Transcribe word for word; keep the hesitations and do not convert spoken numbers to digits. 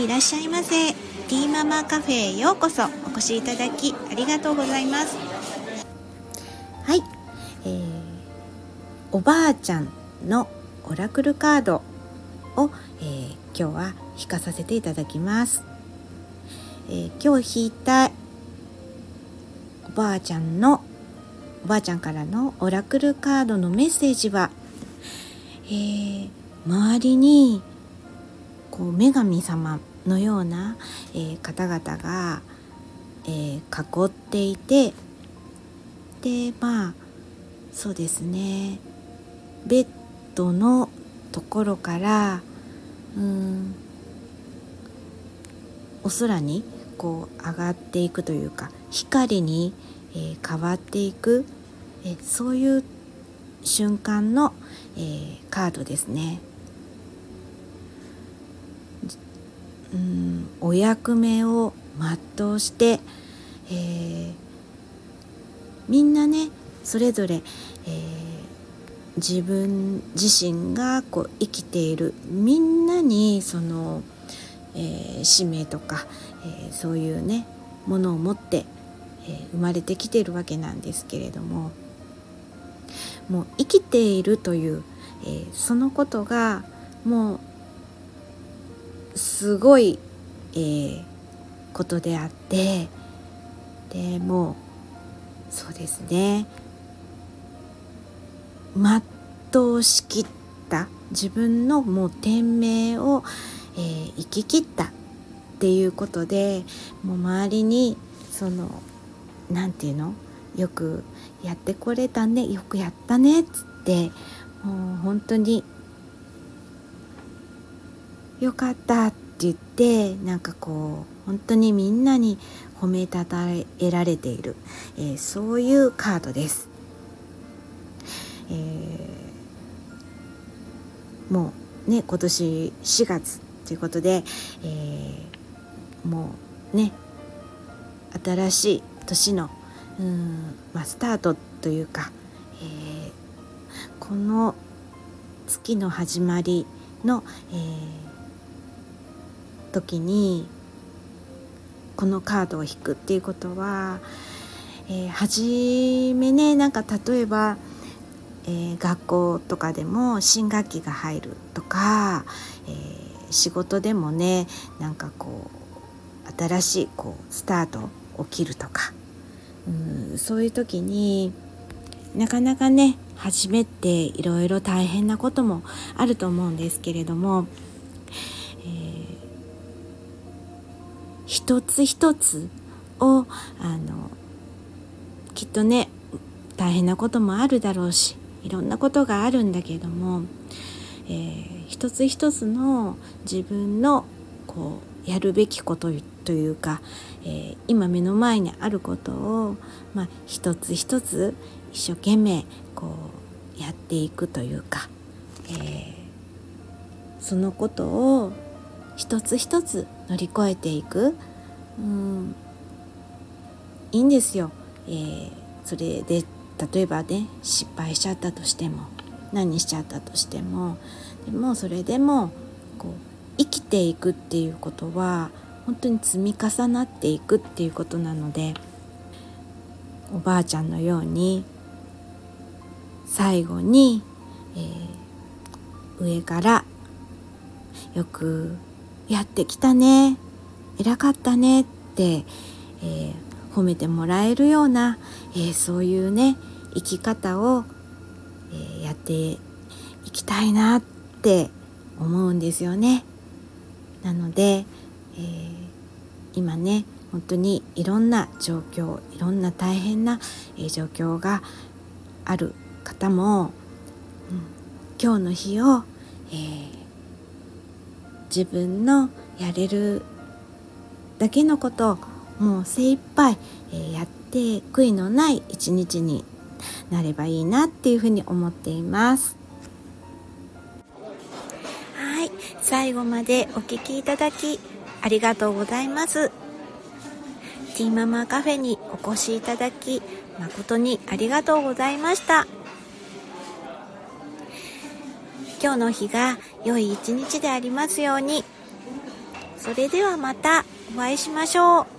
いらっしゃいませ。ティーママカフェへようこそお越しいただきありがとうございます。はい、えー、おばあちゃんのオラクルカードを、えー、今日は引かさせていただきます。えー、今日引いたおばあちゃんのおばあちゃんからのオラクルカードのメッセージは、えー、周りにこう女神様のような、えー、方々が、えー、囲っていて、でまあそうですね、ベッドのところからうーんお空にこう上がっていくというか、光に、えー、変わっていく、えー、そういう瞬間の、えー、カードですね。うーんお役目を全うして、えー、みんなねそれぞれ、えー、自分自身がこう生きているみんなにその、えー、使命とか、えー、そういうねものを持って、えー、生まれてきているわけなんですけれども、もう生きているという、えー、そのことがもうすごい、えー、ことであって、でもうそうですね、全うしきった自分のもう天命を、えー、生き切ったっていうことで、もう周りにそのなんていうの、よくやってこれたね、よくやったねっつって、もう本当によかったって言って、なんかこう本当にみんなに褒めたたえられている、えー、そういうカードです。えー、もうね今年しがつということで、えー、もうね新しい年のうーん、まあ、スタートというか、えー、この月の始まりの、えー、時にこのカードを引くっていうことは、えー、初めね、なんか例えば、えー、学校とかでも新学期が入るとか、えー、仕事でもねなんかこう新しいこうスタート起きるとか、うん、そういう時になかなかね初めっていろいろ大変なこともあると思うんですけれども、えー、一つ一つをあのきっとね大変なこともあるだろうし、いろんなことがあるんだけども、えー、一つ一つの自分のこうやるべきことというか、えー、今目の前にあることを、まあ、一つ一つ一生懸命こうやっていくというか、えー、そのことを一つ一つ乗り越えていく、うん、いいんですよ。えー、それで例えばね失敗しちゃったとしても何しちゃったとしても、でもそれでもこう生きていくっていうことは本当に積み重なっていくっていうことなので、おばあちゃんのように最後に、えー、上からよくやってきたね、偉かったねって、えー、褒めてもらえるような、えー、そういうね生き方を、えー、やっていきたいなって思うんですよね。なので、えー、今ね本当にいろんな状況、いろんな大変な、えー、状況がある方も、うん、今日の日を、えー、自分のやれるだけのことをもう精一杯、えー、やって悔いのない一日になればいいなっていうふうに思っています。はい、最後までお聞きいただきありがとうございます。ティーママカフェにお越しいただき誠にありがとうございました。今日の日が良い一日でありますように。 それではまたお会いしましょう。